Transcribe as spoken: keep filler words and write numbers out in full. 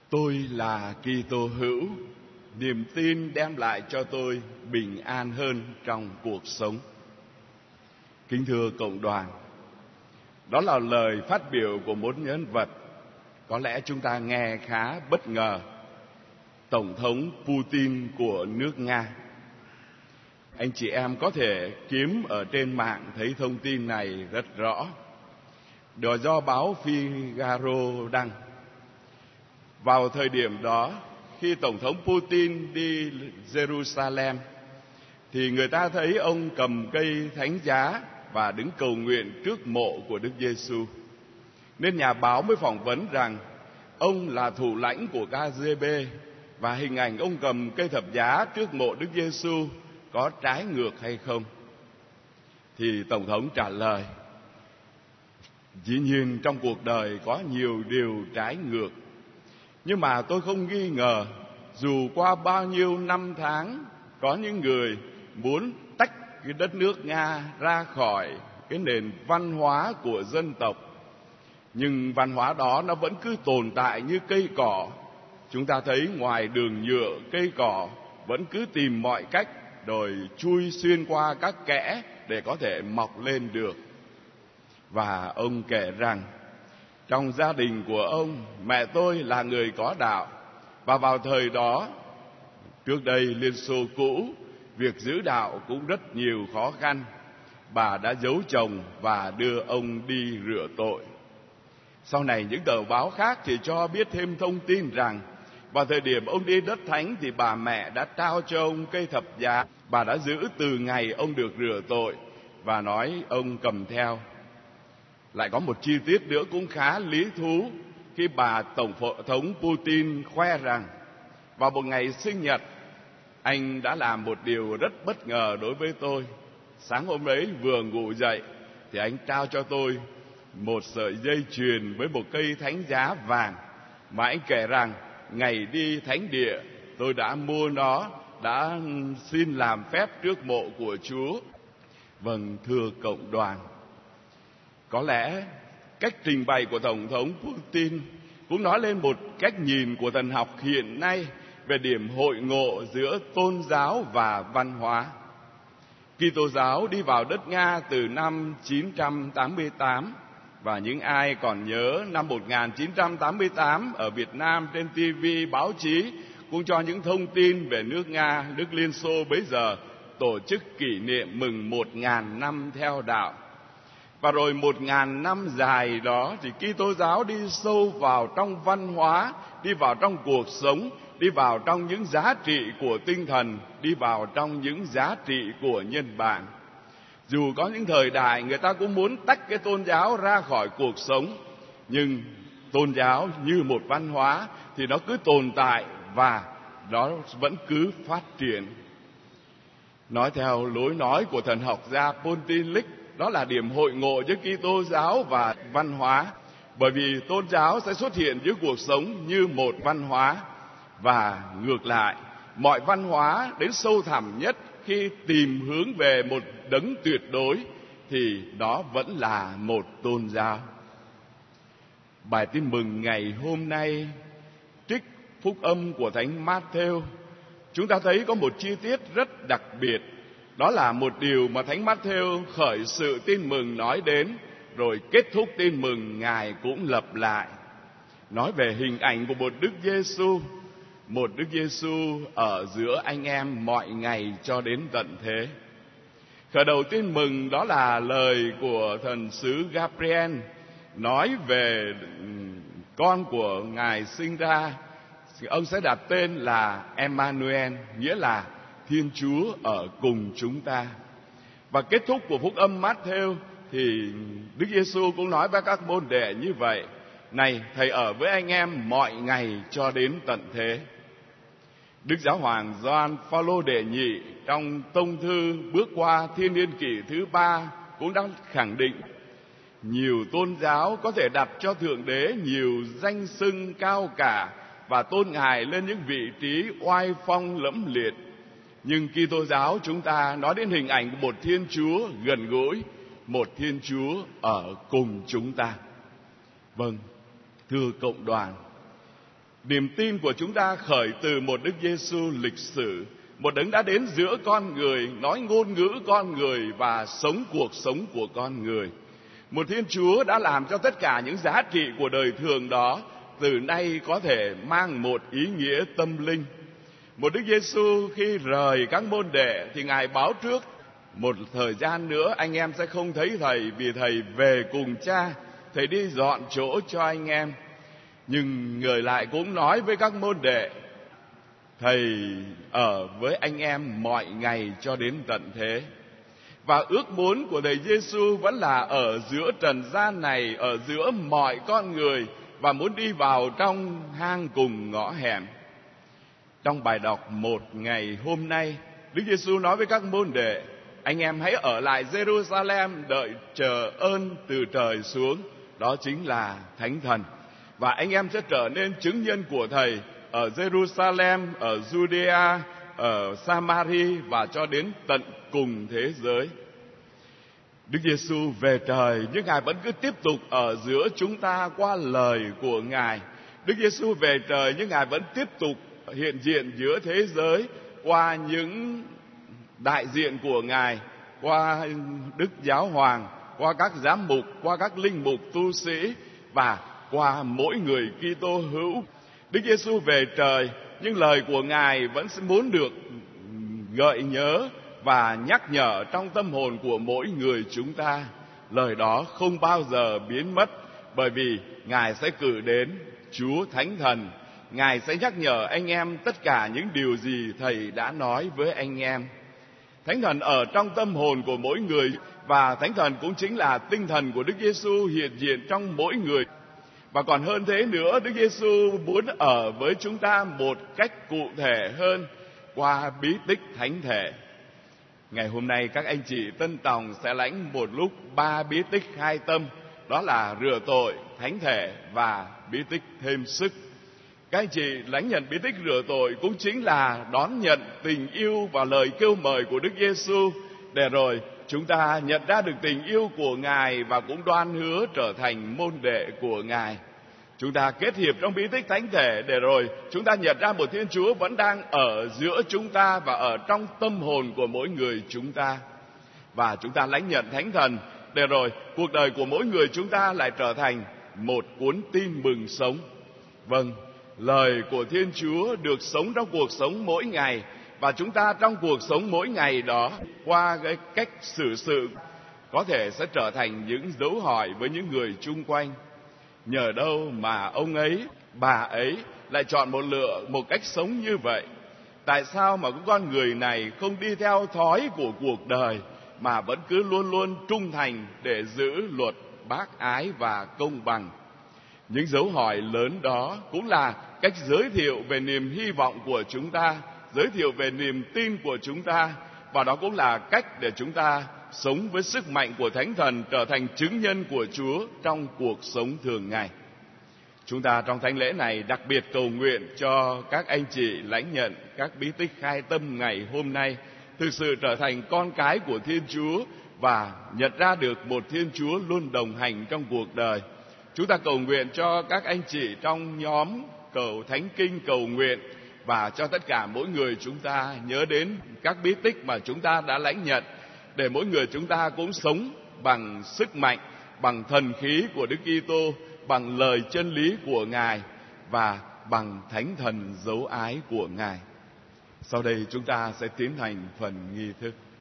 Tôi là Kitô hữu, niềm tin đem lại cho tôi bình an hơn trong cuộc sống. Kính thưa cộng đoàn, đó là lời phát biểu của một nhân vật có lẽ chúng ta nghe khá bất ngờ, Tổng thống Putin của nước Nga. Anh chị em có thể kiếm ở trên mạng thấy thông tin này rất rõ. Đó do báo Figaro đăng. Vào thời điểm đó, khi Tổng thống Putin đi Jerusalem, thì người ta thấy ông cầm cây thánh giá và đứng cầu nguyện trước mộ của Đức Giêsu. Nên nhà báo mới phỏng vấn rằng ông là thủ lãnh của ca giê bê và hình ảnh ông cầm cây thập giá trước mộ Đức Giêsu có trái ngược hay không. Thì Tổng thống trả lời: dĩ nhiên trong cuộc đời có nhiều điều trái ngược, nhưng mà tôi không nghi ngờ dù qua bao nhiêu năm tháng có những người muốn tách cái đất nước Nga ra khỏi cái nền văn hóa của dân tộc, nhưng văn hóa đó nó vẫn cứ tồn tại như cây cỏ. Chúng ta thấy ngoài đường nhựa, cây cỏ vẫn cứ tìm mọi cách rồi chui xuyên qua các kẽ để có thể mọc lên được. Và ông kể rằng trong gia đình của ông, mẹ tôi là người có đạo, và vào thời đó, trước đây Liên Xô cũ, việc giữ đạo cũng rất nhiều khó khăn. Bà đã giấu chồng và đưa ông đi rửa tội. Sau này những tờ báo khác thì cho biết thêm thông tin rằng vào thời điểm ông đi đất thánh thì bà mẹ đã trao cho ông cây thập giá. Bà đã giữ từ ngày ông được rửa tội và nói ông cầm theo. Lại có một chi tiết nữa cũng khá lý thú, khi bà Tổng thống Putin khoe rằng vào một ngày sinh nhật, anh đã làm một điều rất bất ngờ đối với tôi. Sáng hôm ấy vừa ngủ dậy thì anh trao cho tôi một sợi dây chuyền với một cây thánh giá vàng, mà anh kể rằng ngày đi thánh địa tôi đã mua nó, đã xin làm phép trước mộ của Chúa. Vâng, thưa cộng đoàn, có lẽ cách trình bày của Tổng thống Putin cũng nói lên một cách nhìn của thần học hiện nay về điểm hội ngộ giữa tôn giáo và văn hóa. Kitô giáo đi vào đất Nga từ năm chín trăm tám mươi tám, và những ai còn nhớ năm một nghìn chín trăm tám mươi tám ở Việt Nam trên ti vi, báo chí cũng cho những thông tin về nước Nga, nước Liên Xô bấy giờ tổ chức kỷ niệm mừng một ngàn năm theo đạo. Và rồi một ngàn năm dài đó thì Kitô giáo đi sâu vào trong văn hóa, đi vào trong cuộc sống, đi vào trong những giá trị của tinh thần, đi vào trong những giá trị của nhân bản. Dù có những thời đại người ta cũng muốn tách cái tôn giáo ra khỏi cuộc sống, nhưng tôn giáo như một văn hóa thì nó cứ tồn tại và nó vẫn cứ phát triển. Nói theo lối nói của thần học gia Paul Tillich, đó là điểm hội ngộ giữa Kitô giáo và văn hóa, bởi vì tôn giáo sẽ xuất hiện giữa cuộc sống như một văn hóa, và ngược lại, mọi văn hóa đến sâu thẳm nhất khi tìm hướng về một đấng tuyệt đối thì đó vẫn là một tôn giáo. Bài tin mừng ngày hôm nay trích phúc âm của Thánh Mát-thêu. Chúng ta thấy có một chi tiết rất đặc biệt, đó là một điều mà Thánh Mát-thêu khởi sự tin mừng nói đến, rồi kết thúc tin mừng Ngài cũng lặp lại. Nói về hình ảnh của một Đức Giêsu, một Đức Giêsu ở giữa anh em mọi ngày cho đến tận thế. Khởi đầu tin mừng đó là lời của thần sứ Gabriel nói về con của Ngài sinh ra. Ông sẽ đặt tên là Emmanuel, nghĩa là Thiên Chúa ở cùng chúng ta. Và kết thúc của phúc âm Mát-thêu thì Đức Giêsu cũng nói với các môn đệ như vậy: này, thầy ở với anh em mọi ngày cho đến tận thế. Đức Giáo hoàng Gioan Phaolô đệ nhị trong tông thư bước qua thiên niên kỷ thứ ba cũng đã khẳng định nhiều tôn giáo có thể đặt cho Thượng Đế nhiều danh xưng cao cả và tôn Ngài lên những vị trí oai phong lẫm liệt. Nhưng Kitô giáo chúng ta nói đến hình ảnh của một Thiên Chúa gần gũi, một Thiên Chúa ở cùng chúng ta. Vâng, thưa cộng đoàn, Niềm tin của chúng ta khởi từ một Đức Giêsu lịch sử, một đấng đã đến giữa con người, nói ngôn ngữ con người và sống cuộc sống của con người. Một Thiên Chúa đã làm cho tất cả những giá trị của đời thường đó từ nay có thể mang một ý nghĩa tâm linh. Một Đức Giêsu khi rời các môn đệ thì Ngài báo trước một thời gian nữa anh em sẽ không thấy Thầy, vì Thầy về cùng Cha, Thầy đi dọn chỗ cho anh em. Nhưng Người lại cũng nói với các môn đệ, Thầy ở với anh em mọi ngày cho đến tận thế. Và ước muốn của Thầy Giêsu vẫn là ở giữa trần gian này, ở giữa mọi con người, và muốn đi vào trong hang cùng ngõ hẻm. Trong bài đọc một ngày hôm nay, Đức Giêsu nói với các môn đệ, anh em hãy ở lại Jerusalem đợi chờ ơn từ trời xuống, đó chính là Thánh Thần. Và anh em sẽ trở nên chứng nhân của Thầy ở Jerusalem, ở Judea, ở Samari và cho đến tận cùng thế giới. Đức Giêsu về trời nhưng Ngài vẫn cứ tiếp tục ở giữa chúng ta qua lời của Ngài. Đức Giêsu về trời nhưng Ngài vẫn tiếp tục hiện diện giữa thế giới qua những đại diện của Ngài, qua Đức Giáo Hoàng, qua các giám mục, qua các linh mục tu sĩ và qua mỗi người Kitô hữu. Đức Giêsu về trời nhưng lời của Ngài vẫn muốn được gợi nhớ và nhắc nhở trong tâm hồn của mỗi người chúng ta. Lời đó không bao giờ biến mất, bởi vì Ngài sẽ cử đến Chúa Thánh Thần. Ngài sẽ nhắc nhở anh em tất cả những điều gì Thầy đã nói với anh em. Thánh Thần ở trong tâm hồn của mỗi người, và Thánh Thần cũng chính là tinh thần của Đức Giêsu hiện diện trong mỗi người. Và còn hơn thế nữa, Đức Giêsu muốn ở với chúng ta một cách cụ thể hơn qua bí tích thánh thể. Ngày hôm nay các anh chị Tân Tòng sẽ lãnh một lúc ba bí tích khai tâm, đó là rửa tội, thánh thể và bí tích thêm sức. Các anh chị lãnh nhận bí tích rửa tội cũng chính là đón nhận tình yêu và lời kêu mời của Đức Giêsu, để rồi chúng ta nhận ra được tình yêu của Ngài và cũng đoan hứa trở thành môn đệ của Ngài. Chúng ta kết hiệp trong bí tích thánh thể để rồi chúng ta nhận ra một Thiên Chúa vẫn đang ở giữa chúng ta và ở trong tâm hồn của mỗi người chúng ta. Và chúng ta lãnh nhận Thánh Thần để rồi cuộc đời của mỗi người chúng ta lại trở thành một cuốn tin mừng sống. Vâng, lời của Thiên Chúa được sống trong cuộc sống mỗi ngày, và chúng ta trong cuộc sống mỗi ngày đó qua cái cách xử sự có thể sẽ trở thành những dấu hỏi với những người chung quanh. Nhờ đâu mà ông ấy, bà ấy lại chọn một lựa một cách sống như vậy? Tại sao mà cái con người này không đi theo thói của cuộc đời mà vẫn cứ luôn luôn trung thành để giữ luật bác ái và công bằng? Những dấu hỏi lớn đó cũng là cách giới thiệu về niềm hy vọng của chúng ta, giới thiệu về niềm tin của chúng ta, và đó cũng là cách để chúng ta sống với sức mạnh của Thánh Thần, trở thành chứng nhân của Chúa trong cuộc sống thường ngày. Chúng ta trong thánh lễ này đặc biệt cầu nguyện cho các anh chị lãnh nhận các bí tích khai tâm ngày hôm nay thực sự trở thành con cái của Thiên Chúa và nhận ra được một Thiên Chúa luôn đồng hành trong cuộc đời. Chúng ta cầu nguyện cho các anh chị trong nhóm cầu thánh kinh cầu nguyện, và cho tất cả mỗi người chúng ta nhớ đến các bí tích mà chúng ta đã lãnh nhận, để mỗi người chúng ta cũng sống bằng sức mạnh, bằng thần khí của Đức Kitô, bằng lời chân lý của Ngài và bằng Thánh Thần dấu ái của Ngài. Sau đây chúng ta sẽ tiến hành phần nghi thức.